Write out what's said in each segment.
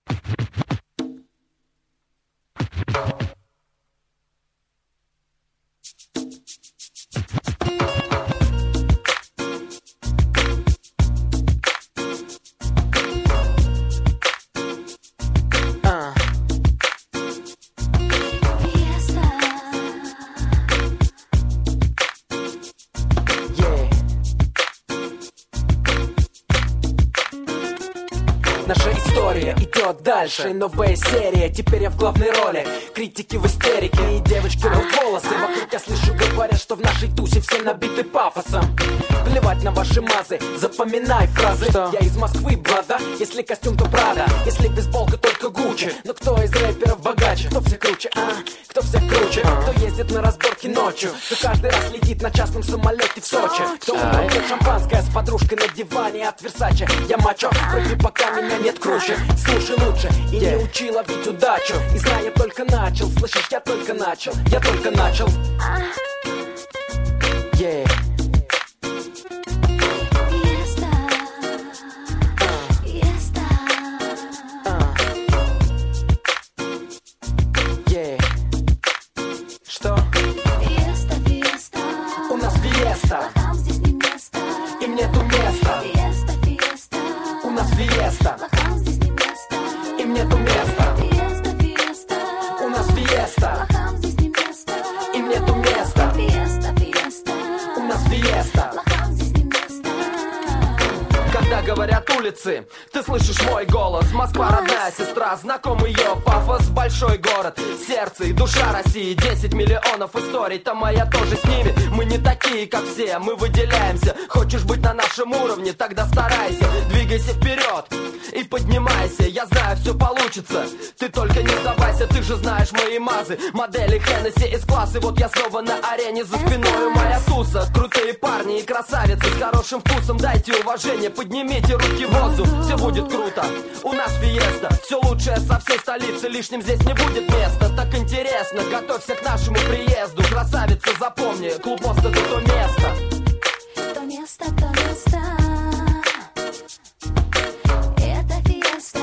Наша история идет дальше, новая серия, теперь я в главной роли. Критики в истерике и девочки рвут волосы. Вокруг я слышу, говорят, что в нашей тусе все набиты пафосом. Плевать на ваши мазы, запоминай фразы, что? Я из Москвы, брата, если костюм, то Прада, если бейсболка, только Гуччи. Но кто из рэперов богаче? Кто все круче, Кто все круче? Кто ездит на разборки ночью? Кто каждый раз летит на частном самолете в Сочи? Кто пьет шампанское с подружкой на диване от Версаче? Я мачо, прыгай, пока меня нет круче. Слушай лучше и не учи ловить удачу. И знай, я только начал, слышишь, я только начал. Yeah. Что? Фиеста. У нас фиеста. Лохам здесь не место. Им нету места. Фиеста. У нас фиеста. Лохам здесь не место. Им нету места. Фиеста. У нас фиеста. Лохам здесь не место. Им нету места. Фиеста. У нас фиеста. Лохам здесь не место. Когда говорят улицы, ты слышишь мой голос. Москва родная сестра, знаком ее пафос. Большой город, сердце и душа России. 10 миллионов историй, там моя тоже с ними. Мы не такие, как все, мы выделяемся. Хочешь быть на нашем уровне, тогда старайся. Двигайся вперед и поднимайся. Я знаю, все получится, ты только не сдавайся. Ты же знаешь мои мазы, модели Хеннесси из класса. Вот я снова на арене, за спиной моя туса. Крутые парни и красавицы с хорошим вкусом. Дайте уважение, поднимите руки в воздух. Все будет круто, у нас фиеста. Все лучшее со всей столицы, лишним здесь не будет места. Так интересно, готовься к нашему приезду. Красавица, запомни, клуб Мост — это то место. То место. Это фиеста.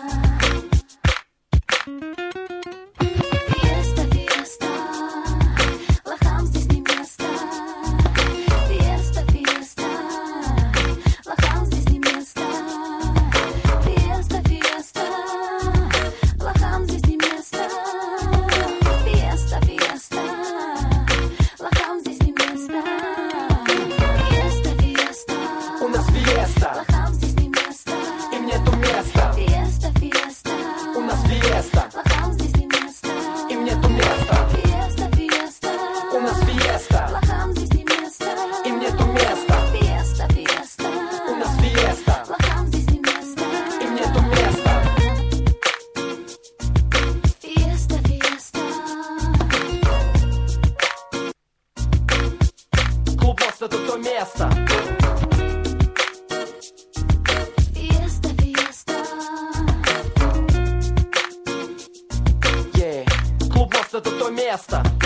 Фиеста. Лохам здесь не место. Фиеста. Лохам здесь не место. Фиеста. Лохам здесь не место. Фиеста. Лохам здесь не место. Фиеста. У нас фиеста. Лохам здесь не место. Им нету места. Фиеста. У нас фиеста. Лохам здесь не место. Им нету места. Фиеста. У нас фиеста. Лохам здесь не место. Им нету места. Фиеста. У нас фиеста. Лохам здесь не место. Им нету места. Фиеста. Клуб Мост — это то место. Фиеста. Yeah. Клуб Мост — это то место.